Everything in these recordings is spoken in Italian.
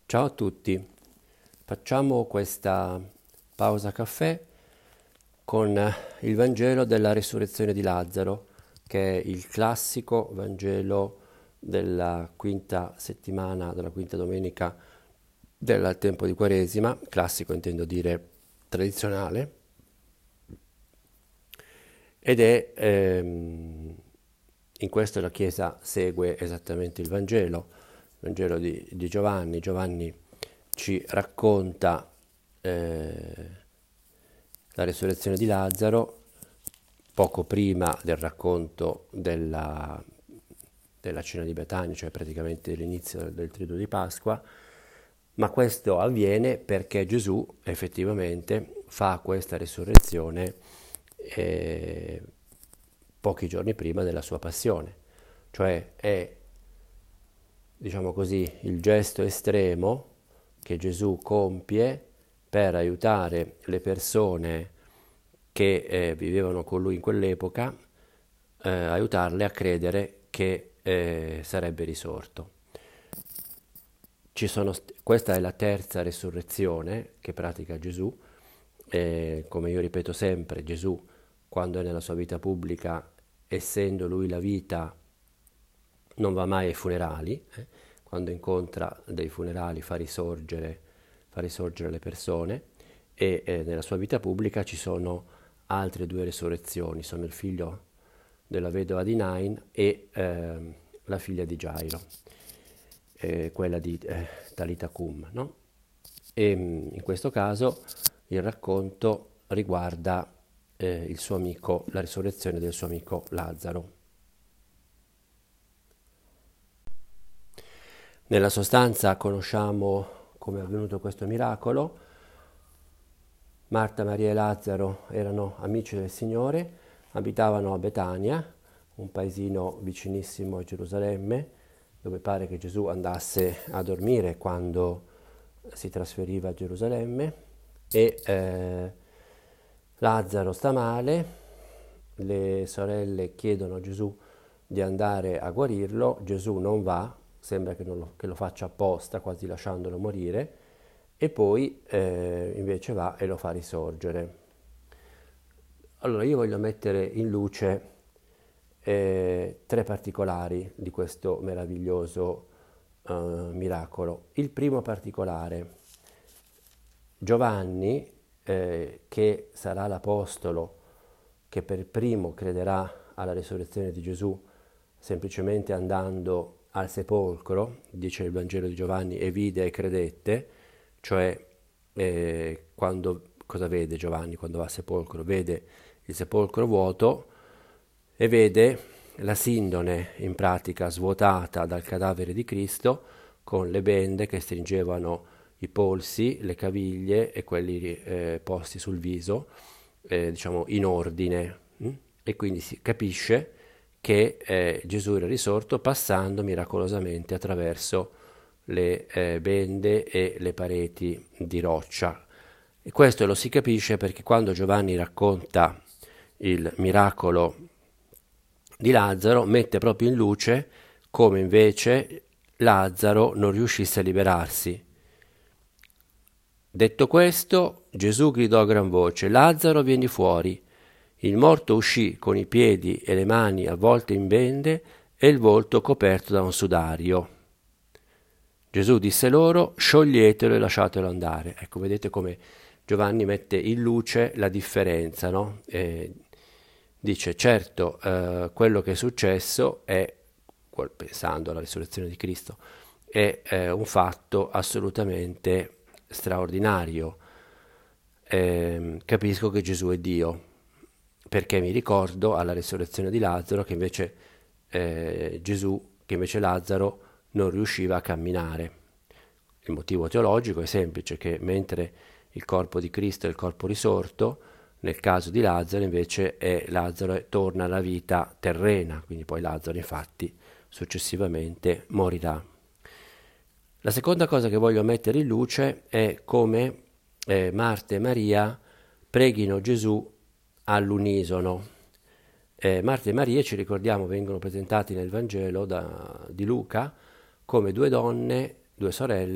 Ciao a tutti, facciamo questa pausa caffè con il Vangelo della risurrezione di Lazzaro, che è il classico Vangelo della quinta settimana, della quinta domenica del tempo di Quaresima, classico intendo dire tradizionale, ed è in questo la Chiesa segue esattamente il Vangelo di Giovanni. Giovanni ci racconta la resurrezione di Lazzaro poco prima del racconto della cena di Betania, cioè praticamente l'inizio del triduo di Pasqua, ma questo avviene perché Gesù effettivamente fa questa risurrezione eh, pochi giorni prima della sua passione, cioè è, diciamo così, il gesto estremo che Gesù compie per aiutare le persone che vivevano con lui in quell'epoca, aiutarle a credere che sarebbe risorto. Questa è la terza resurrezione che pratica Gesù. Come io ripeto sempre, Gesù, quando è nella sua vita pubblica, essendo lui la vita, non va mai ai funerali. Quando incontra dei funerali fa risorgere le persone, e nella sua vita pubblica ci sono altre due resurrezioni, sono il figlio della vedova di Nain e la figlia di Gairo, quella di Talita Cum, no? E in questo caso il racconto riguarda il suo amico, la risurrezione del suo amico Lazzaro. Nella sostanza conosciamo come è avvenuto questo miracolo. Marta, Maria e Lazzaro erano amici del Signore, abitavano a Betania, un paesino vicinissimo a Gerusalemme, dove pare che Gesù andasse a dormire quando si trasferiva a Gerusalemme, e Lazzaro sta male, le sorelle chiedono a Gesù di andare a guarirlo, Gesù non va, sembra che lo faccia apposta, quasi lasciandolo morire, e poi invece va e lo fa risorgere. Allora io voglio mettere in luce tre particolari di questo meraviglioso miracolo. Il primo particolare: Giovanni, che sarà l'apostolo che per primo crederà alla risurrezione di Gesù semplicemente andando al sepolcro, dice il Vangelo di Giovanni, e vide e credette, cioè cosa vede Giovanni quando va al sepolcro? Vede il sepolcro vuoto e vede la sindone in pratica svuotata dal cadavere di Cristo, con le bende che stringevano i polsi, le caviglie e quelli posti sul viso, diciamo in ordine. E quindi si capisce che Gesù era risorto passando miracolosamente attraverso le bende e le pareti di roccia. E questo lo si capisce perché quando Giovanni racconta il miracolo di Lazzaro mette proprio in luce come invece Lazzaro non riuscisse a liberarsi. Detto questo, Gesù gridò a gran voce: Lazzaro, vieni fuori. Il morto uscì con i piedi e le mani avvolte in bende e il volto coperto da un sudario. Gesù disse loro: scioglietelo e lasciatelo andare. Ecco, vedete come Giovanni mette in luce la differenza, no? Dice, certo, quello che è successo è, pensando alla risurrezione di Cristo, è un fatto assolutamente straordinario. Capisco che Gesù è Dio, perché mi ricordo alla risurrezione di Lazzaro che invece che invece Lazzaro non riusciva a camminare. Il motivo teologico è semplice, che mentre il corpo di Cristo è il corpo risorto, nel caso di Lazzaro invece Lazzaro torna alla vita terrena, quindi poi Lazzaro infatti successivamente morirà. La seconda cosa che voglio mettere in luce è come Marta e Maria preghino Gesù all'unisono. Marta e Maria, ci ricordiamo, vengono presentati nel Vangelo di Luca come due donne, due sorelle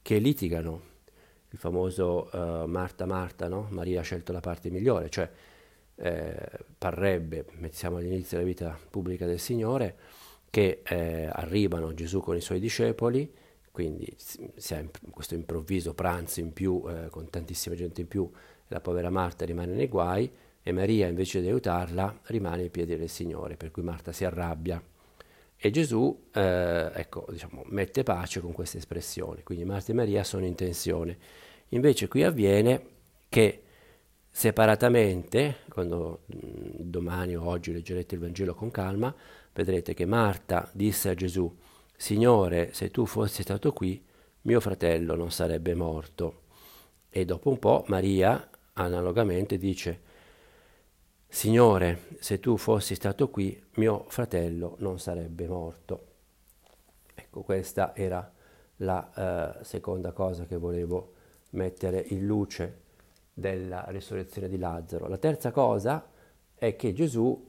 che litigano, il famoso Marta Marta, no? Maria ha scelto la parte migliore, cioè parrebbe, siamo all'inizio della vita pubblica del Signore, che arrivano Gesù con i suoi discepoli, quindi si ha questo improvviso pranzo in più con tantissima gente in più, la povera Marta rimane nei guai e Maria invece di aiutarla rimane ai piedi del Signore, per cui Marta si arrabbia. E Gesù ecco, diciamo, mette pace con queste espressioni, quindi Marta e Maria sono in tensione. Invece qui avviene che separatamente, quando domani o oggi leggerete il Vangelo con calma, vedrete che Marta disse a Gesù: Signore, se tu fossi stato qui, mio fratello non sarebbe morto. E dopo un po' Maria analogamente dice: Signore, se tu fossi stato qui, mio fratello non sarebbe morto. Ecco, questa era la seconda cosa che volevo mettere in luce della risurrezione di Lazzaro. La terza cosa è che Gesù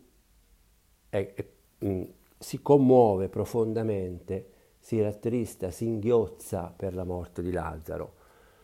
si commuove profondamente, si rattrista, si inghiozza per la morte di Lazzaro.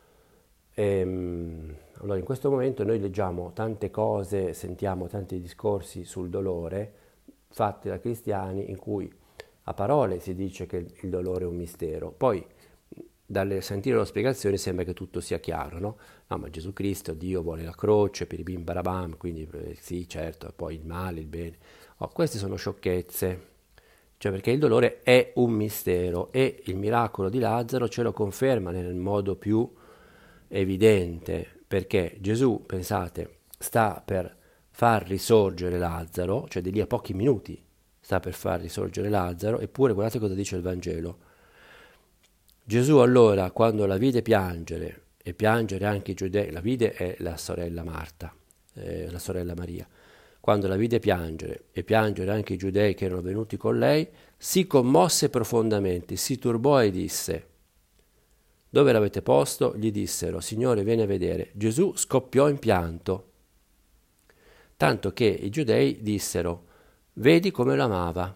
Allora in questo momento noi leggiamo tante cose, sentiamo tanti discorsi sul dolore fatti da cristiani in cui a parole si dice che il dolore è un mistero, poi dal sentire le spiegazioni sembra che tutto sia chiaro, no? No, ma Gesù Cristo, Dio vuole la croce, per i bim barabam, quindi sì, certo, poi il male, il bene. Oh, queste sono sciocchezze, cioè perché il dolore è un mistero e il miracolo di Lazzaro ce lo conferma nel modo più evidente, perché Gesù, pensate, sta per far risorgere Lazzaro, cioè di lì a pochi minuti sta per far risorgere Lazzaro, eppure guardate cosa dice il Vangelo. Gesù allora, quando la vide piangere, e piangere anche i giudei, la vide è la sorella Marta, la sorella Maria, quando la vide piangere e piangere anche i giudei che erano venuti con lei, si commosse profondamente, si turbò e disse: dove l'avete posto? Gli dissero: Signore, vieni a vedere. Gesù scoppiò in pianto, tanto che i giudei dissero: vedi come lo amava.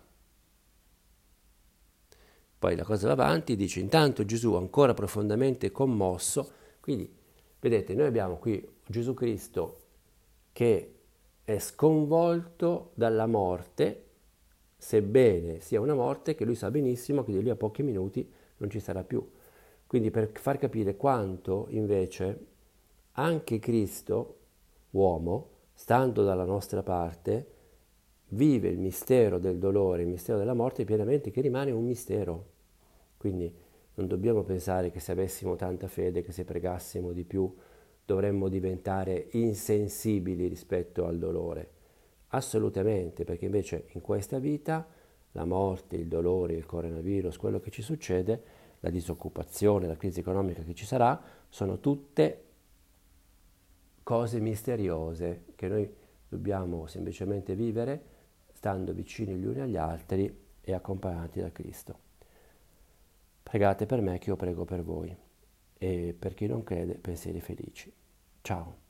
Poi la cosa va avanti, dice: intanto Gesù, ancora profondamente commosso, quindi vedete, noi abbiamo qui Gesù Cristo che è sconvolto dalla morte, sebbene sia una morte che lui sa benissimo che di lì a pochi minuti non ci sarà più. Quindi per far capire quanto invece anche Cristo, uomo, stando dalla nostra parte, vive il mistero del dolore, il mistero della morte pienamente, che rimane un mistero. Quindi non dobbiamo pensare che se avessimo tanta fede, che se pregassimo di più, dovremmo diventare insensibili rispetto al dolore. Assolutamente, perché invece in questa vita la morte, il dolore, il coronavirus, quello che ci succede, la disoccupazione, la crisi economica che ci sarà, sono tutte cose misteriose che noi dobbiamo semplicemente vivere stando vicini gli uni agli altri e accompagnati da Cristo. Pregate per me che io prego per voi e per chi non crede pensieri felici. Ciao.